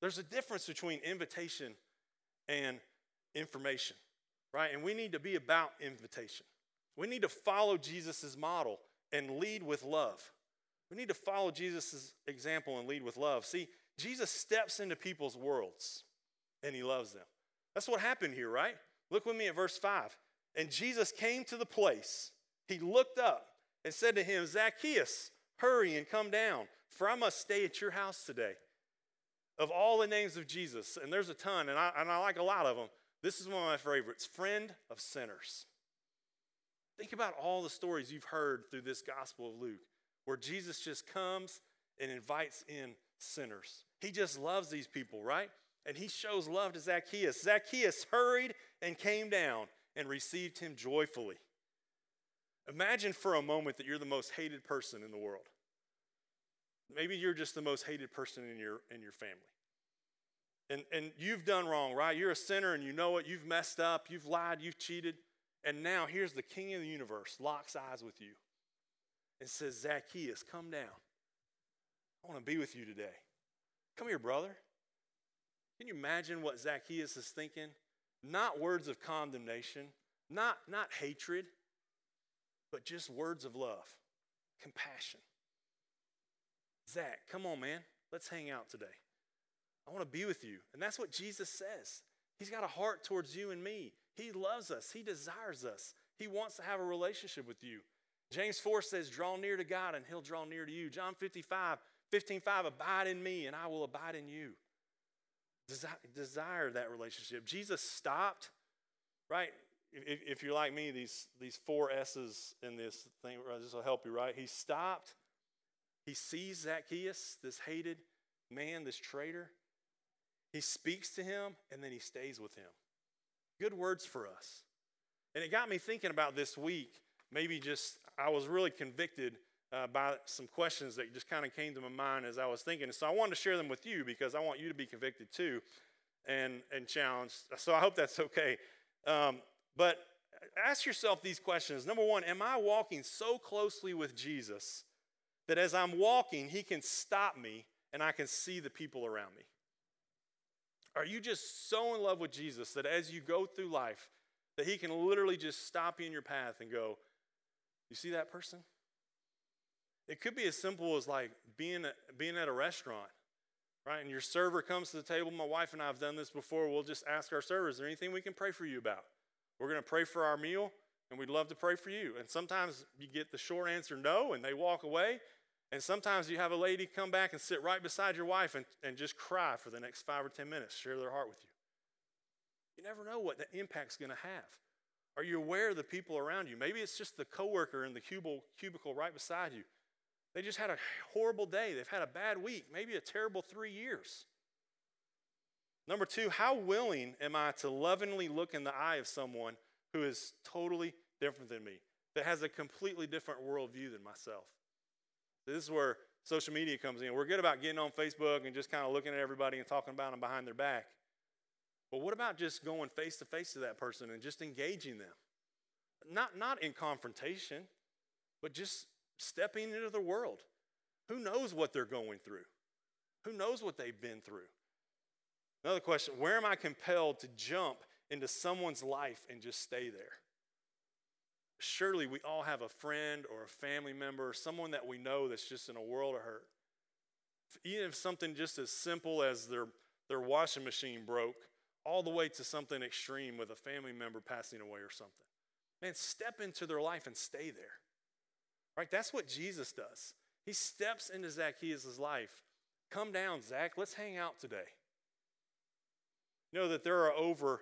There's a difference between invitation and information, right? And we need to be about invitation. We need to follow Jesus' model and lead with love. We need to follow Jesus' example and lead with love. See, Jesus steps into people's worlds and he loves them. That's what happened here, right? Look with me at verse 5. And Jesus came to the place. He looked up and said to him, Zacchaeus, hurry and come down, for I must stay at your house today. Of all the names of Jesus, and there's a ton, and I like a lot of them, this is one of my favorites, friend of sinners. Think about all the stories you've heard through this Gospel of Luke, where Jesus just comes and invites in sinners. He just loves these people, right? And he shows love to Zacchaeus. Zacchaeus hurried and came down and received him joyfully. Imagine for a moment that you're the most hated person in the world. Maybe you're just the most hated person in your family. And you've done wrong, right? You're a sinner and you know it. You've messed up. You've lied. You've cheated. And now here's the King of the universe, locks eyes with you and says, Zacchaeus, come down. I want to be with you today. Come here, brother. Can you imagine what Zacchaeus is thinking? Not words of condemnation, not hatred, but just words of love, compassion. Zach, come on, man. Let's hang out today. I want to be with you. And that's what Jesus says. He's got a heart towards you and me. He loves us. He desires us. He wants to have a relationship with you. James 4 says, draw near to God and he'll draw near to you. John 15:5, abide in me and I will abide in you. Desire that relationship. Jesus stopped, right? If you're like me, these 4 S's in this thing, this will help you, right? He stopped. He sees Zacchaeus, this hated man, this traitor. He speaks to him, and then he stays with him. Good words for us. And it got me thinking about this week. I was really convicted by some questions that just kind of came to my mind as I was thinking. And so I wanted to share them with you because I want you to be convicted too and challenged. So I hope that's okay. But ask yourself these questions. Number 1, am I walking so closely with Jesus that as I'm walking, he can stop me and I can see the people around me? Are you just so in love with Jesus that as you go through life, that he can literally just stop you in your path and go, you see that person? It could be as simple as like being at a restaurant, right? And your server comes to the table. My wife and I have done this before. We'll just ask our server, is there anything we can pray for you about? We're going to pray for our meal, and we'd love to pray for you. And sometimes you get the short answer no, and they walk away. And sometimes you have a lady come back and sit right beside your wife and just cry for the next 5 or 10 minutes, share their heart with you. You never know what the impact's going to have. Are you aware of the people around you? Maybe it's just the coworker in the cubicle right beside you. They just had a horrible day. They've had a bad week, maybe a terrible 3 years. Number 2, how willing am I to lovingly look in the eye of someone who is totally different than me, that has a completely different worldview than myself? This is where social media comes in. We're good about getting on Facebook and just kind of looking at everybody and talking about them behind their back. But what about just going face to face to that person and just engaging them? Not in confrontation, but just stepping into the world. Who knows what they're going through? Who knows what they've been through? Another question, where am I compelled to jump into someone's life and just stay there? Surely we all have a friend or a family member, someone that we know that's just in a world of hurt. Even if something just as simple as their washing machine broke, all the way to something extreme with a family member passing away or something. Man, step into their life and stay there. Right? That's what Jesus does. He steps into Zacchaeus' life. Come down, Zach. Let's hang out today. You know that there are over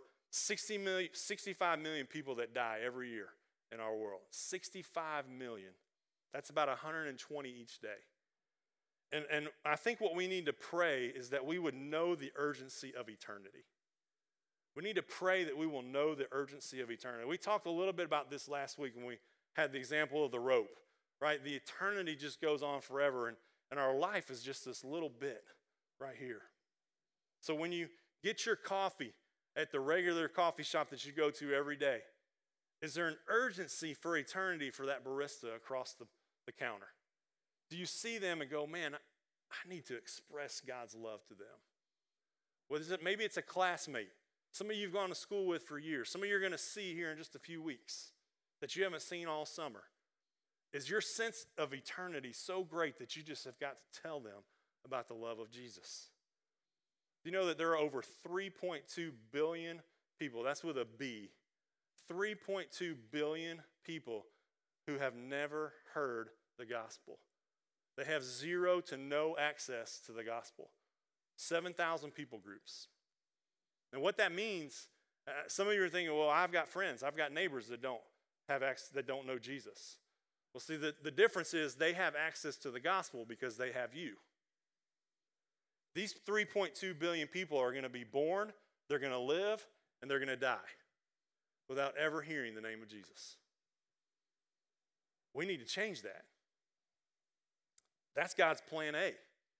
65 million people that die every year in our world. 65 million. That's about 120 each day. And I think what we need to pray is that we would know the urgency of eternity. We need to pray that we will know the urgency of eternity. We talked a little bit about this last week when we had the example of the rope, right? The eternity just goes on forever, and our life is just this little bit right here. So when you get your coffee at the regular coffee shop that you go to every day, is there an urgency for eternity for that barista across the counter? Do you see them and go, man, I need to express God's love to them? What is it? Maybe it's a classmate. Somebody you've gone to school with for years. Somebody you're going to see here in just a few weeks that you haven't seen all summer. Is your sense of eternity so great that you just have got to tell them about the love of Jesus? Do you know that there are over 3.2 billion people, that's with a B, 3.2 billion people who have never heard the gospel. They have zero to no access to the gospel. 7,000 people groups. And what that means, some of you are thinking, well, I've got friends, I've got neighbors that don't have access, that don't know Jesus. Well, see, the difference is they have access to the gospel because they have you. These 3.2 billion people are going to be born, they're going to live, and they're going to die without ever hearing the name of Jesus. We need to change that. That's God's plan A.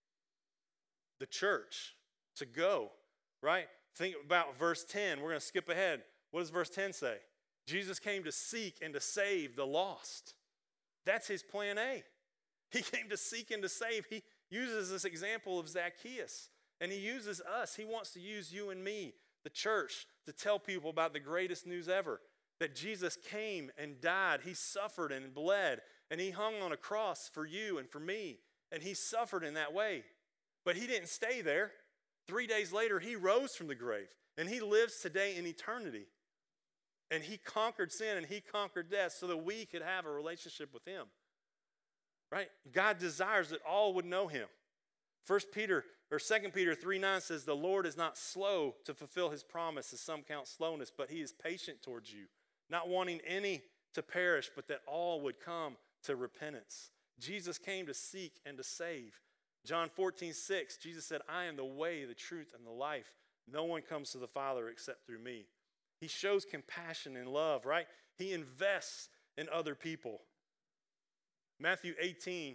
The church to go, right? Think about verse 10. We're going to skip ahead. What does verse 10 say? Jesus came to seek and to save the lost. That's his plan A. He came to seek and to save. He uses this example of Zacchaeus, and he uses us. He wants to use you and me, the church, to tell people about the greatest news ever, that Jesus came and died. He suffered and bled, and he hung on a cross for you and for me, and he suffered in that way. But he didn't stay there. 3 days later, he rose from the grave, and he lives today in eternity. And he conquered sin and he conquered death so that we could have a relationship with him. Right? God desires that all would know him. 2 Peter 3:9 says, the Lord is not slow to fulfill his promise, as some count slowness, but he is patient towards you, not wanting any to perish, but that all would come to repentance. Jesus came to seek and to save. John 14:6, Jesus said, I am the way, the truth, and the life. No one comes to the Father except through me. He shows compassion and love, right? He invests in other people. Matthew 28,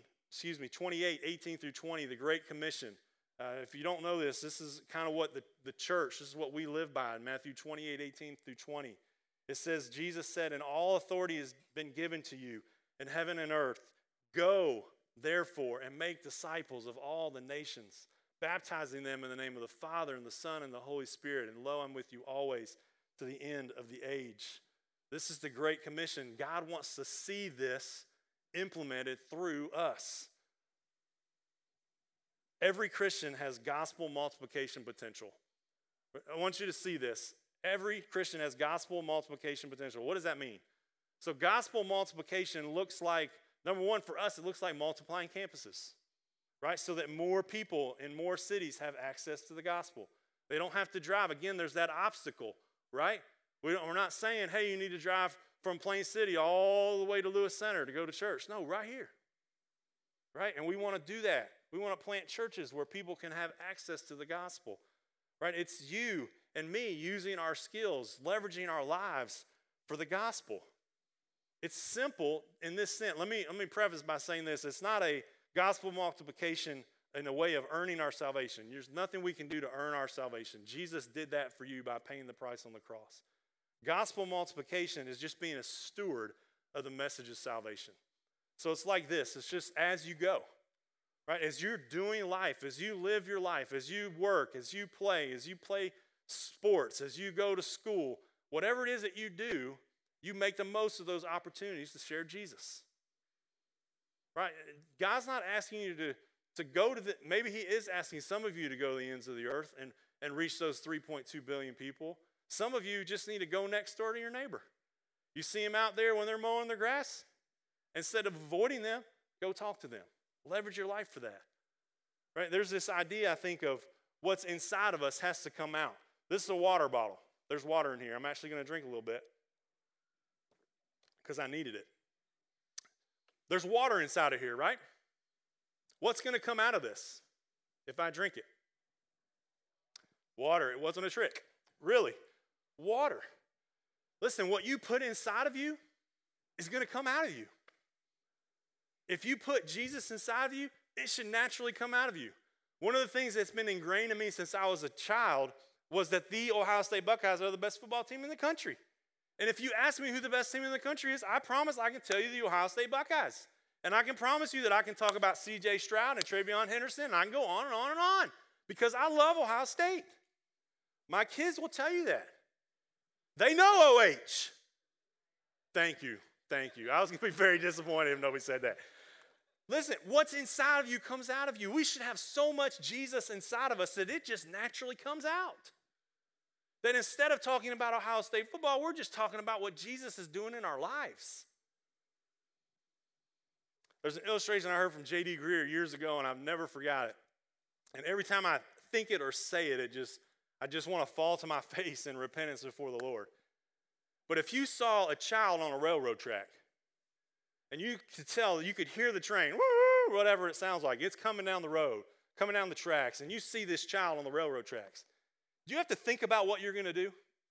18 through 20, the Great Commission. If you don't know this is kind of what the church, this is what we live by in Matthew 28, 18 through 20. It says, Jesus said, and all authority has been given to you in heaven and earth. Go, therefore, and make disciples of all the nations, baptizing them in the name of the Father and the Son and the Holy Spirit. And lo, I'm with you always to the end of the age. This is the Great Commission. God wants to see this implemented through us. Every Christian has gospel multiplication potential. I want you to see this. Every Christian has gospel multiplication potential. What does that mean? So gospel multiplication looks like, number one, for us, it looks like multiplying campuses, right? So that more people in more cities have access to the gospel. They don't have to drive. Again, there's that obstacle, right? We're not saying, hey, you need to drive from Plain City all the way to Lewis Center to go to church. No, right here, right? And we want to do that. We want to plant churches where people can have access to the gospel, right? It's you and me using our skills, leveraging our lives for the gospel. It's simple in this sense. Let me preface by saying this. It's not a gospel multiplication in a way of earning our salvation. There's nothing we can do to earn our salvation. Jesus did that for you by paying the price on the cross. Gospel multiplication is just being a steward of the message of salvation. So it's like this. It's just as you go, right? As you're doing life, as you live your life, as you work, as you play sports, as you go to school, whatever it is that you do, you make the most of those opportunities to share Jesus. Right? God's not asking you to go to maybe he is asking some of you to go to the ends of the earth and reach those 3.2 billion people. Some of you just need to go next door to your neighbor. You see them out there when they're mowing their grass? Instead of avoiding them, go talk to them. Leverage your life for that. Right? There's this idea, I think, of what's inside of us has to come out. This is a water bottle. There's water in here. I'm actually going to drink a little bit because I needed it. There's water inside of here, right? What's going to come out of this if I drink it? Water. It wasn't a trick. Really. Water. Listen, what you put inside of you is going to come out of you. If you put Jesus inside of you, it should naturally come out of you. One of the things that's been ingrained in me since I was a child was that the Ohio State Buckeyes are the best football team in the country. And if you ask me who the best team in the country is, I promise I can tell you the Ohio State Buckeyes. And I can promise you that I can talk about C.J. Stroud and TreVeyon Henderson, and I can go on and on and on because I love Ohio State. My kids will tell you that. They know OH. Thank you. I was going to be very disappointed if nobody said that. Listen, what's inside of you comes out of you. We should have so much Jesus inside of us that it just naturally comes out. That instead of talking about Ohio State football, we're just talking about what Jesus is doing in our lives. There's an illustration I heard from J.D. Greear years ago, and I've never forgot it. And every time I think it or say it, I just want to fall to my face in repentance before the Lord. But if you saw a child on a railroad track, and you could tell, you could hear the train, woo, whatever it sounds like, it's coming down the road, coming down the tracks, and you see this child on the railroad tracks, do you have to think about what you're going to do?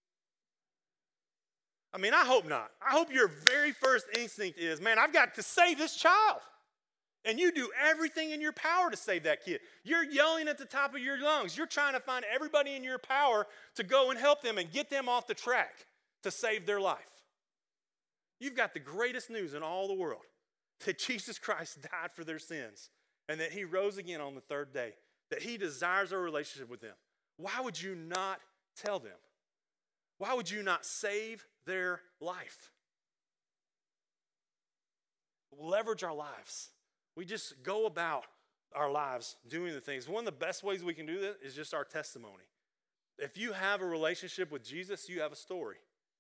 I mean, I hope not. I hope your very first instinct is, man, I've got to save this child. And you do everything in your power to save that kid. You're yelling at the top of your lungs. You're trying to find everybody in your power to go and help them and get them off the track to save their life. You've got the greatest news in all the world, that Jesus Christ died for their sins and that he rose again on the third day, that he desires a relationship with them. Why would you not tell them? Why would you not save their life? Leverage our lives. We just go about our lives doing the things. One of the best ways we can do that is just our testimony. If you have a relationship with Jesus, you have a story.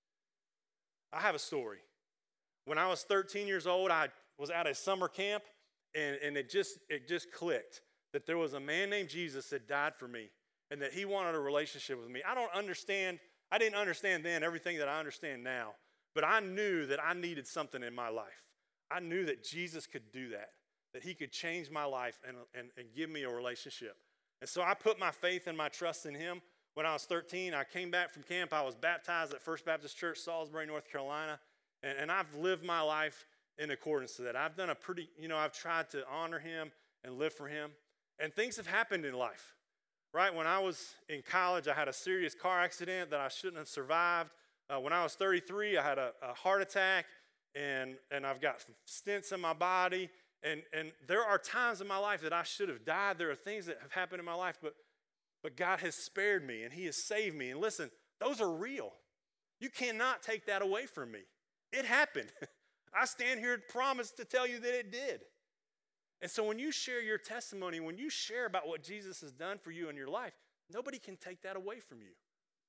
I have a story. When I was 13 years old, I was at a summer camp, and it just clicked that there was a man named Jesus that died for me and that he wanted a relationship with me. I didn't understand then everything that I understand now, but I knew that I needed something in my life. I knew that Jesus could do that he could change my life and give me a relationship. And so I put my faith and my trust in him. When I was 13, I came back from camp. I was baptized at First Baptist Church, Salisbury, North Carolina. And I've lived my life in accordance to that. I've done I've tried to honor him and live for him. And things have happened in life, right? When I was in college, I had a serious car accident that I shouldn't have survived. When I was 33, I had a heart attack, and I've got stents in my body. And there are times in my life that I should have died. There are things that have happened in my life, but God has spared me, and he has saved me. And listen, those are real. You cannot take that away from me. It happened. I stand here and promise to tell you that it did. And so when you share your testimony, when you share about what Jesus has done for you in your life, nobody can take that away from you.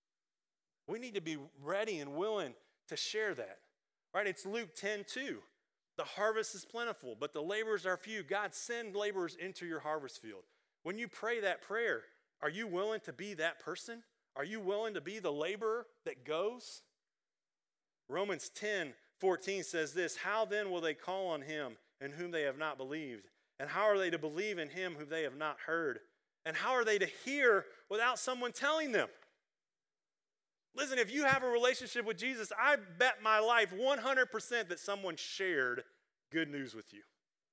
We need to be ready and willing to share that. Right? It's Luke 10:2. The harvest is plentiful, but the laborers are few. God, send laborers into your harvest field. When you pray that prayer, are you willing to be that person? Are you willing to be the laborer that goes? Romans 10:14 says this, how then will they call on him in whom they have not believed? And how are they to believe in him whom they have not heard? And how are they to hear without someone telling them? Listen, if you have a relationship with Jesus, I bet my life 100% that someone shared good news with you.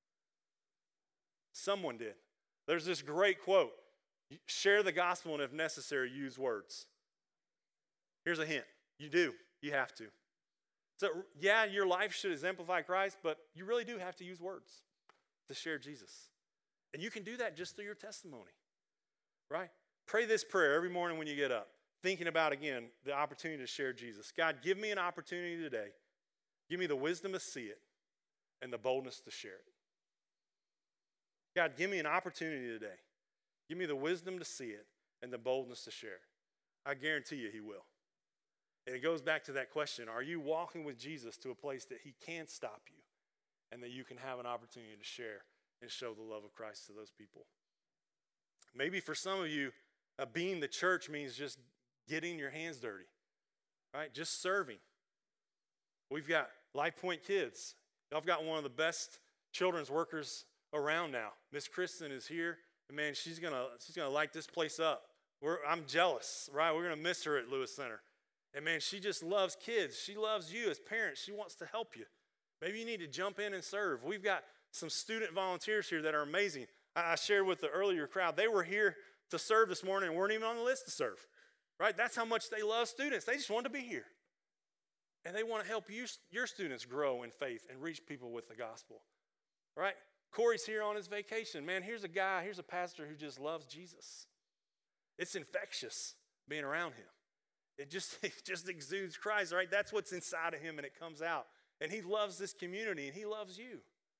Someone did. There's this great quote, share the gospel and if necessary, use words. Here's a hint, you have to. So yeah, your life should exemplify Christ, but you really do have to use words to share Jesus. And you can do that just through your testimony, right? Pray this prayer every morning when you get up, thinking about, again, the opportunity to share Jesus. God, give me an opportunity today. Give me the wisdom to see it and the boldness to share it. God, give me an opportunity today. Give me the wisdom to see it and the boldness to share it. I guarantee you he will. And it goes back to that question, are you walking with Jesus to a place that he can stop you and that you can have an opportunity to share and show the love of Christ to those people? Maybe for some of you, being the church means just getting your hands dirty, right? Just serving. We've got Life Point Kids. I've got one of the best children's workers around now. Miss Kristen is here, and man, she's gonna light this place up. I'm jealous, right? We're gonna miss her at Lewis Center. And man, she just loves kids. She loves you as parents. She wants to help you. Maybe you need to jump in and serve. We've got some student volunteers here that are amazing. I shared with the earlier crowd, they were here to serve this morning and weren't even on the list to serve, right? That's how much they love students. They just want to be here. And they want to help your students grow in faith and reach people with the gospel, right? Corey's here on his vacation. Man, here's a pastor who just loves Jesus. It's infectious. being around him. It just exudes Christ, right? That's what's inside of him, and it comes out. And he loves this community, and he loves you.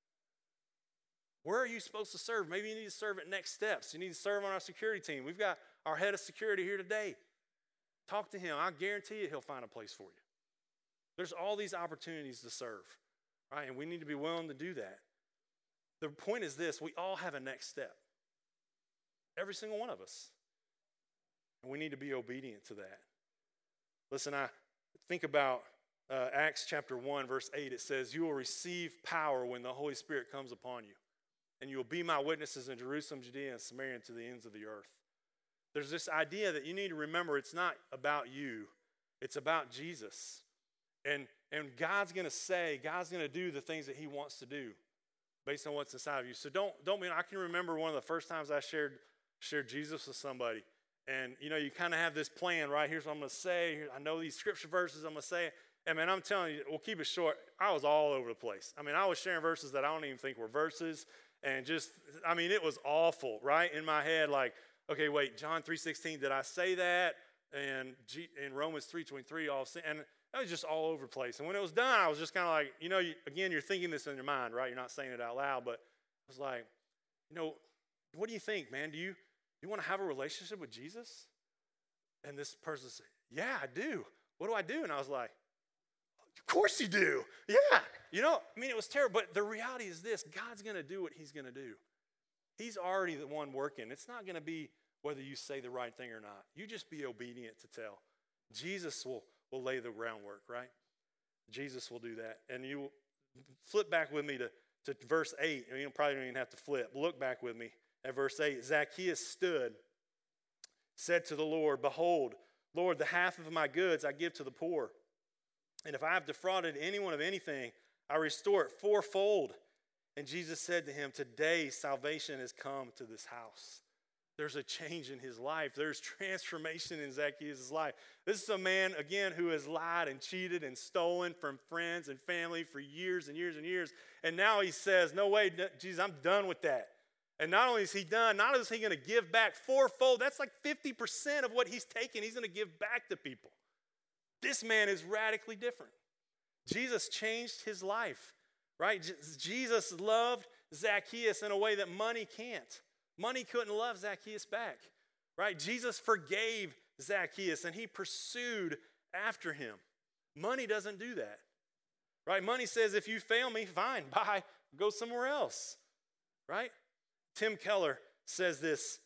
Where are you supposed to serve? Maybe you need to serve at Next Steps. You need to serve on our security team. We've got our head of security here today. Talk to him. I guarantee you he'll find a place for you. There's all these opportunities to serve, right? And we need to be willing to do that. The point is this: we all have a next step. Every single one of us. And we need to be obedient to that. Listen, I think about Acts chapter 1, verse 8. It says, "You will receive power when the Holy Spirit comes upon you. And you will be my witnesses in Jerusalem, Judea, and Samaria, and to the ends of the earth." There's this idea that you need to remember it's not about you. It's about Jesus. And God's going to do the things that he wants to do based on what's inside of you. So don't mean, I can remember one of the first times I shared Jesus with somebody. And, you kind of have this plan, right? Here's what I'm going to say. I know these scripture verses I'm going to say. And, man, I'm telling you, we'll keep it short. I was all over the place. I was sharing verses that I don't even think were verses. And it was awful, right? In my head, like, okay, wait, John 3:16, did I say that? And in Romans 3:23, and I was just all over the place. And when it was done, I was just kind of like, again, you're thinking this in your mind, right? You're not saying it out loud, but I was like, what do you think, man? Do you want to have a relationship with Jesus? And this person said, yeah, I do. What do I do? And I was like, of course you do. Yeah. It was terrible. But the reality is this: God's going to do what he's going to do. He's already the one working. It's not going to be whether you say the right thing or not. You just be obedient to tell. Jesus will lay the groundwork, right? Jesus will do that. And you flip back with me to verse 8. You probably don't even have to flip. Look back with me at verse 8. Zacchaeus stood, said to the Lord, "Behold, Lord, the half of my goods I give to the poor. And if I have defrauded anyone of anything, I restore it fourfold." And Jesus said to him, "Today salvation has come to this house." There's a change in his life. There's transformation in Zacchaeus' life. This is a man, again, who has lied and cheated and stolen from friends and family for years and years and years. And now he says, no way, Jesus, I'm done with that. And not only is he done, not only is he going to give back fourfold, that's like 50% of what he's taken, he's going to give back to people. This man is radically different. Jesus changed his life, right? Jesus loved Zacchaeus in a way that money can't. Money couldn't love Zacchaeus back, right? Jesus forgave Zacchaeus and he pursued after him. Money doesn't do that, right? Money says, if you fail me, fine, bye, go somewhere else, right? Tim Keller says this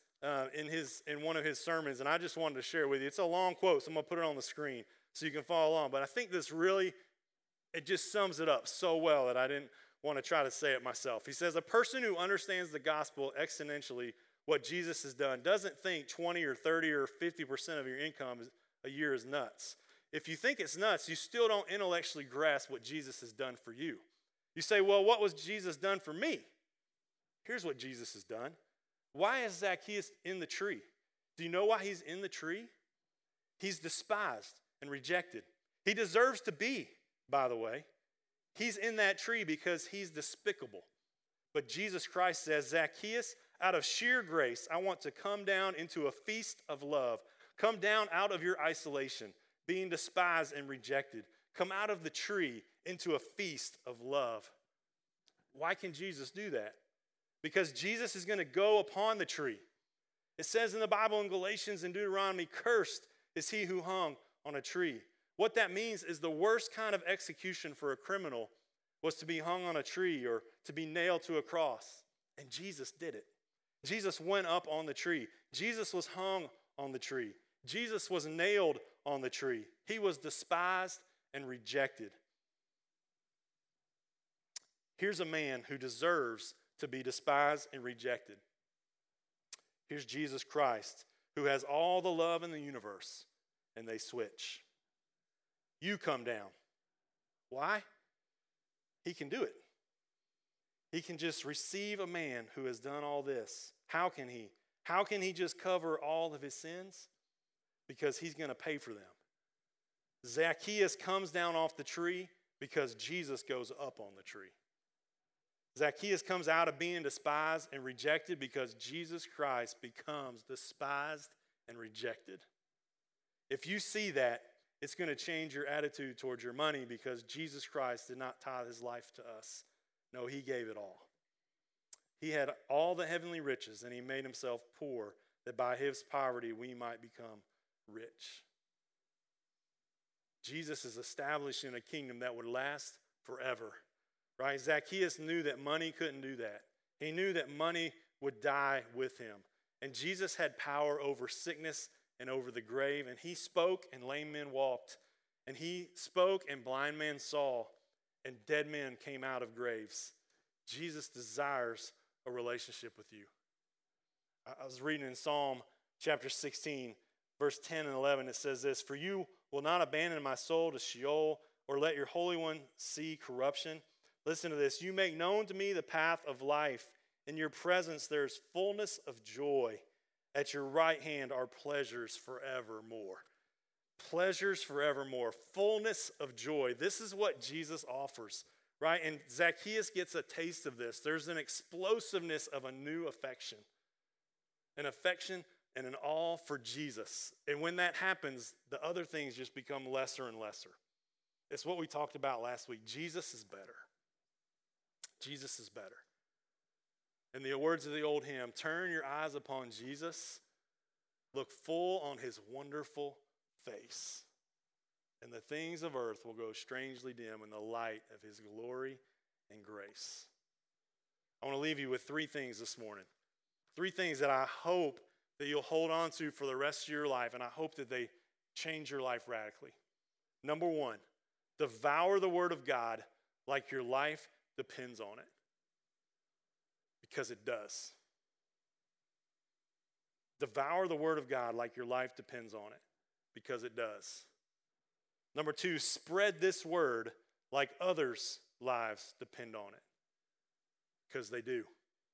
in one of his sermons, and I just wanted to share it with you. It's a long quote, so I'm going to put it on the screen so you can follow along. But I think this really, it just sums it up so well that I didn't want to try to say it myself. He says, a person who understands the gospel exponentially, what Jesus has done, doesn't think 20 or 30 or 50% of your income a year is nuts. If you think it's nuts, you still don't intellectually grasp what Jesus has done for you. You say, well, what was Jesus done for me? Here's what Jesus has done. Why is Zacchaeus in the tree? Do you know why he's in the tree? He's despised and rejected. He deserves to be, by the way. He's in that tree because he's despicable. But Jesus Christ says, Zacchaeus, out of sheer grace, I want to come down into a feast of love. Come down out of your isolation, being despised and rejected. Come out of the tree into a feast of love. Why can Jesus do that? Because Jesus is going to go upon the tree. It says in the Bible in Galatians and Deuteronomy, cursed is he who hung on a tree. What that means is the worst kind of execution for a criminal was to be hung on a tree or to be nailed to a cross. And Jesus did it. Jesus went up on the tree. Jesus was hung on the tree. Jesus was nailed on the tree. He was despised and rejected. Here's a man who deserves to be despised and rejected. Here's Jesus Christ, who has all the love in the universe, and they switch. You come down. Why? He can do it. He can just receive a man who has done all this. How can he? How can he just cover all of his sins? Because he's going to pay for them. Zacchaeus comes down off the tree because Jesus goes up on the tree. Zacchaeus comes out of being despised and rejected because Jesus Christ becomes despised and rejected. If you see that, it's going to change your attitude towards your money because Jesus Christ did not tithe his life to us. No, he gave it all. He had all the heavenly riches, and he made himself poor, that by his poverty we might become rich. Jesus is establishing a kingdom that would last forever, right? Zacchaeus knew that money couldn't do that. He knew that money would die with him. And Jesus had power over sickness and over the grave, and he spoke and lame men walked. And he spoke and blind men saw, and dead men came out of graves. Jesus desires a relationship with you. I was reading in Psalm chapter 16, verse 10 and 11. It says this, "For you will not abandon my soul to Sheol, or let your Holy One see corruption." Listen to this. "You make known to me the path of life. In your presence there is fullness of joy. At your right hand are pleasures forevermore." Pleasures forevermore. Fullness of joy. This is what Jesus offers, right? And Zacchaeus gets a taste of this. There's an explosiveness of a new affection. An affection and an awe for Jesus. And when that happens, the other things just become lesser and lesser. It's what we talked about last week. Jesus is better. Jesus is better. In the words of the old hymn, turn your eyes upon Jesus, look full on his wonderful face, and the things of earth will grow strangely dim in the light of his glory and grace. I want to leave you with three things this morning. Three things that I hope that you'll hold on to for the rest of your life, and I hope that they change your life radically. Number one, devour the word of God like your life depends on it. Because it does. Devour the word of God like your life depends on it. Because it does. Number two, spread this word like others' lives depend on it. Because they do.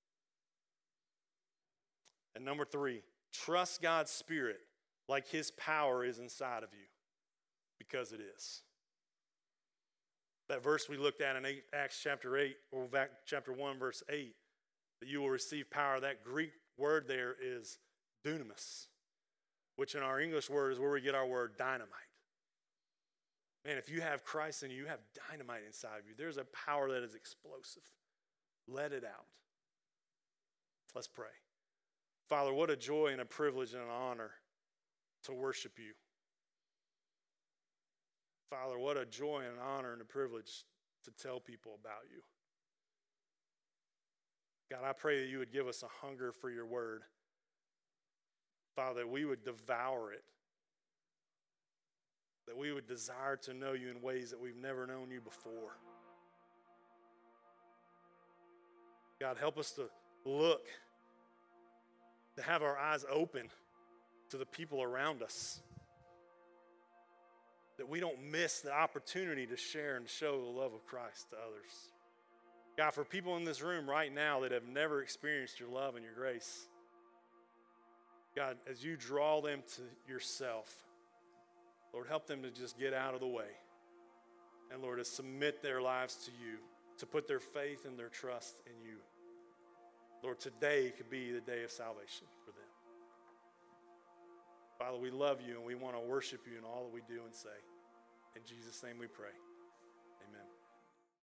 And number three, trust God's Spirit like his power is inside of you. Because it is. That verse we looked at in Acts chapter 8, or chapter 1, verse 8, that you will receive power. That Greek word there is dunamis, which in our English word is where we get our word dynamite. Man, if you have Christ in you, you have dynamite inside of you. There's a power that is explosive. Let it out. Let's pray. Father, what a joy and a privilege and an honor to worship you. Father, what a joy and an honor and a privilege to tell people about you. God, I pray that you would give us a hunger for your word. Father, that we would devour it. That we would desire to know you in ways that we've never known you before. God, help us to look, to have our eyes open to the people around us. That we don't miss the opportunity to share and show the love of Christ to others. God, for people in this room right now that have never experienced your love and your grace, God, as you draw them to yourself, Lord, help them to just get out of the way. And Lord, to submit their lives to you, to put their faith and their trust in you. Lord, today could be the day of salvation for them. Father, we love you and we want to worship you in all that we do and say. In Jesus' name we pray.